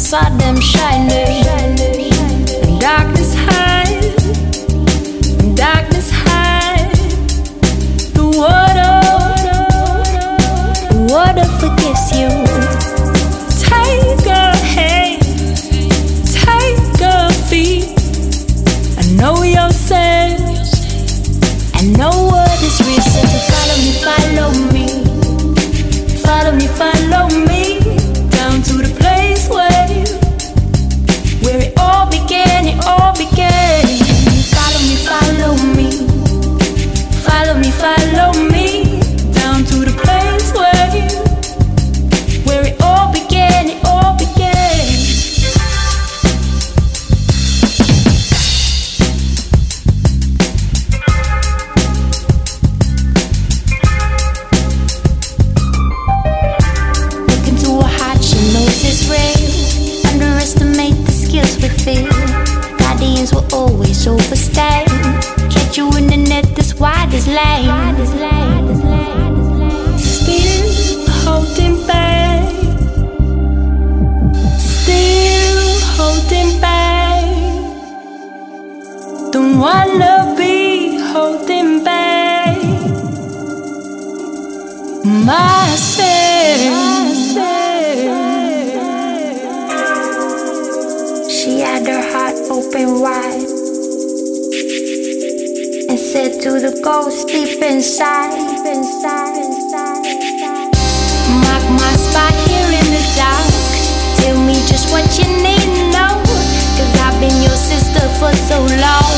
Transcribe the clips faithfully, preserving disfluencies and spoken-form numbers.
saw them shining. When darkness hide, when darkness hide, the water, the water forgives you. Take a hand, take a feet. I know you're sad, I know what is real. So follow me, follow me, follow me, follow me, down to the place where, where it all began, it all began. Follow me, follow me, follow me, follow me, down to the place where, where it all began, it all began. Look into her heart, she knows it's real. Underestimate the skills we feel. Guardians will always overstay. Catch you in the net this wide as lane. Still holding back, still holding back. Don't wanna be holding back myself. She had her heart open wide and said to the ghost deep inside, mark my spot here in the dark. Tell me just what you need to know, 'cause I've been your sister for so long.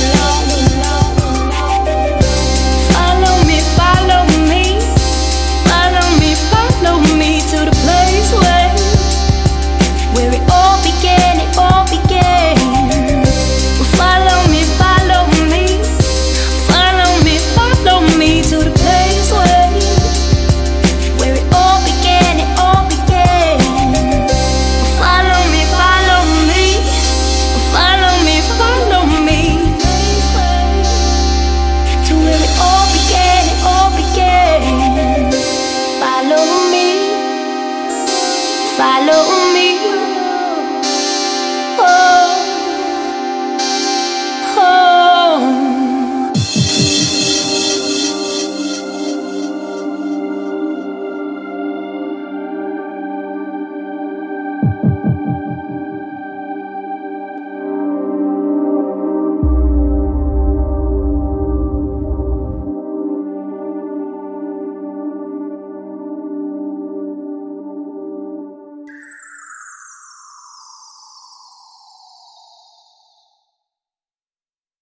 Follow me, follow me, follow me, follow me to the place where, where it all began, it all began. Follow me, follow me, follow me, follow me to the place where, where it all began, it all began. Follow me, follow me, follow me, follow me to where it all began, it all began. Follow me, follow me.